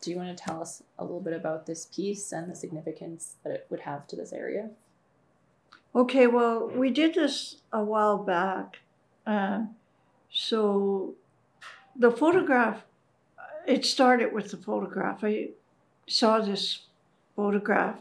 Do you want to tell us a little bit about this piece and the significance that it would have to this area? Okay, well, we did this a while back. So the photograph, it started with the photograph. I saw this photograph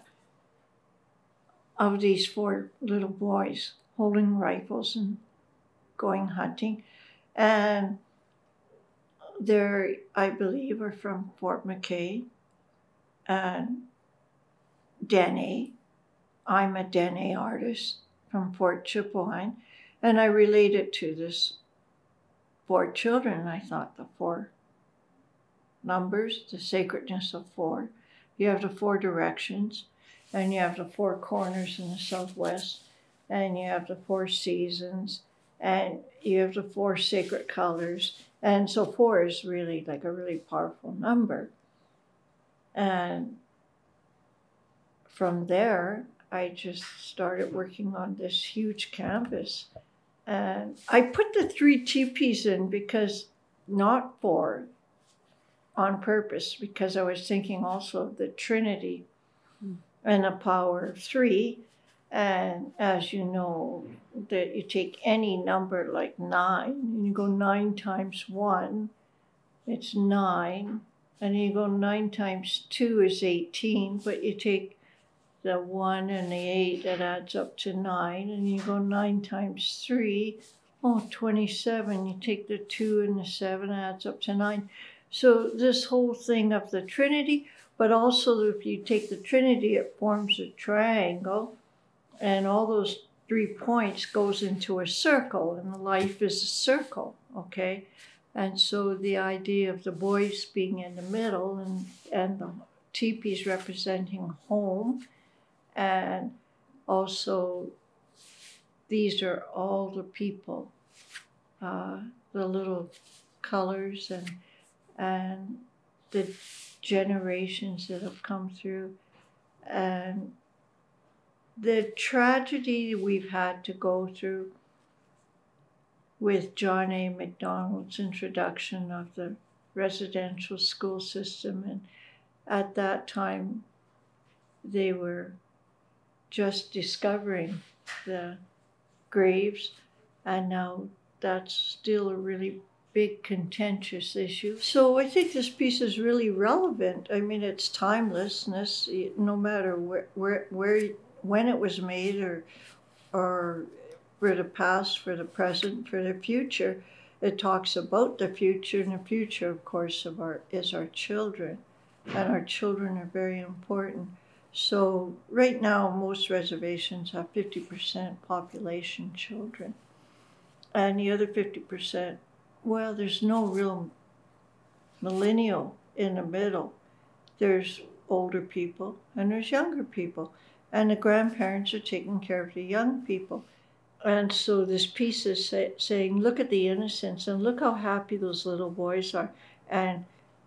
of these 4 little boys holding rifles and going hunting. And they're, I believe, are from Fort McKay and Dene. I'm a Dene artist from Fort Chipewyan, and I related to this 4 children. I thought the 4 numbers, the sacredness of 4. You have the 4 directions, and you have the 4 corners in the southwest, and you have the 4 seasons, and you have the 4 sacred colors. And so 4 is really like a really powerful number. And from there, I just started working on this huge canvas. And I put the 3 teepees in because, not 4, on purpose, because I was thinking also of the Trinity and the power of 3. And as you know, that you take any number like 9, and you go 9 times 1, it's 9. And you go 9 times 2 is 18, but you take the 1 and the 8, that adds up to 9. And you go 9 times 3, 27. You take the 2 and the 7, adds up to 9. So this whole thing of the Trinity, but also if you take the Trinity, it forms a triangle. And all those 3 points goes into a circle, and life is a circle, okay? And so the idea of the boys being in the middle and the teepees representing home, and also these are all the people, the little colors and the generations that have come through, and the tragedy we've had to go through with John A. Macdonald's introduction of the residential school system. And at that time, they were just discovering the graves, and now that's still a really big contentious issue. So I think this piece is really relevant. I mean, it's timelessness, no matter where when it was made, or for the past, for the present, for the future. It talks about the future, and the future, of course, is our children, and our children are very important. So right now, most reservations have 50% population children, and the other 50%, well, there's no real millennial in the middle. There's older people and there's younger people, and the grandparents are taking care of the young people. And so this piece is saying, look at the innocence, and look how happy those little boys are, and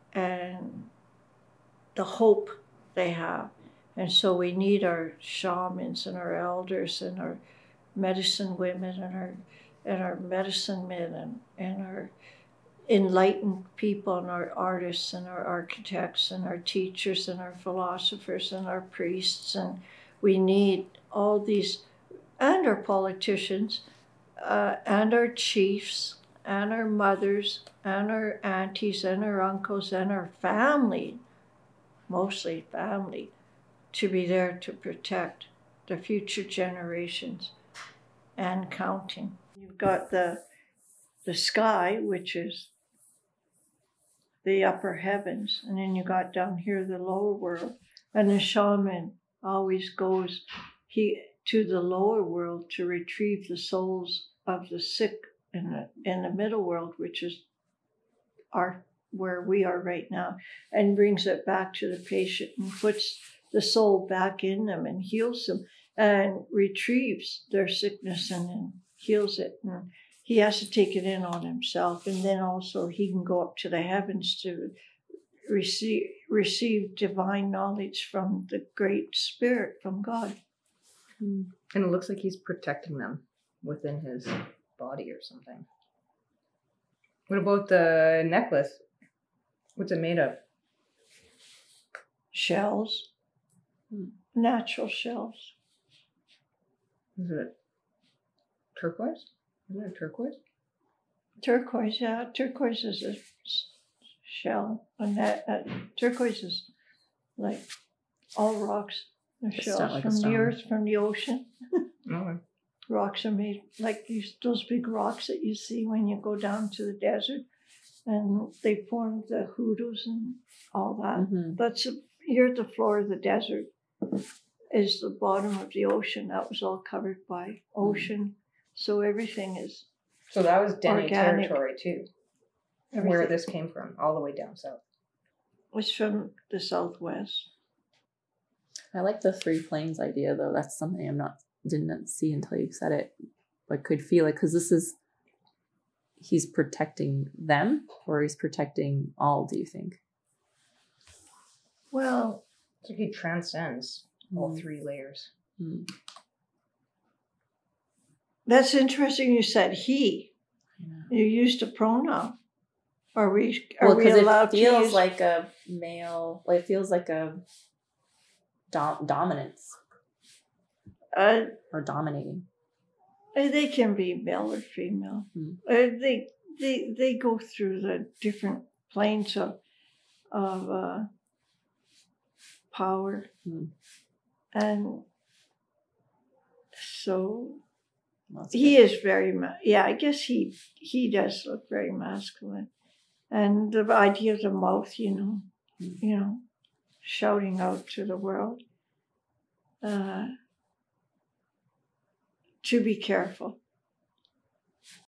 the hope they have. And so we need our shamans and our elders and our medicine women and our medicine men and our enlightened people and our artists and our architects and our teachers and our philosophers and our priests. And we need all these, and our politicians, and our chiefs, and our mothers, and our aunties, and our uncles, and our family, mostly family, to be there to protect the future generations and counting. You've got the sky, which is the upper heavens, and then you got down here the lower world. And the shaman always goes to the lower world to retrieve the souls of the sick in the middle world, which is where we are right now, and brings it back to the patient and puts the soul back in them and heals them and retrieves their sickness and then heals it. And he has to take it in on himself, and then also he can go up to the heavens to receive divine knowledge from the Great Spirit, from God. And it looks like he's protecting them within his body or something. What about the necklace? What's it made of? shells, natural shells. Is it turquoise? Isn't it turquoise? Turquoise, yeah. Turquoise is a shell. And turquoise is like all rocks are It's shells not like a from the stone. earth, from the ocean. Okay. Rocks are made like those big rocks that you see when you go down to the desert, and they form the hoodoos and all that. Mm-hmm. Here at the floor of the desert is the bottom of the ocean. That was all covered by ocean, so everything is So that was Dene organic. territory too, where everything this came from, all the way down south. was from the southwest. I like the three planes idea though. That's something didn't see until you said it, but could feel it because he's protecting them or he's protecting all. Do you think? Well, It's like he transcends all three layers. Mm. that's interesting. You said he. Yeah. You used a pronoun. Are we Well, because allowed it to feels use? like a male. Like, it feels like a dominance or dominating. They can be male or female. They go through the different planes of power, and so he is very. I guess he does look very masculine, and the idea of the mouth, shouting out to the world. To be careful.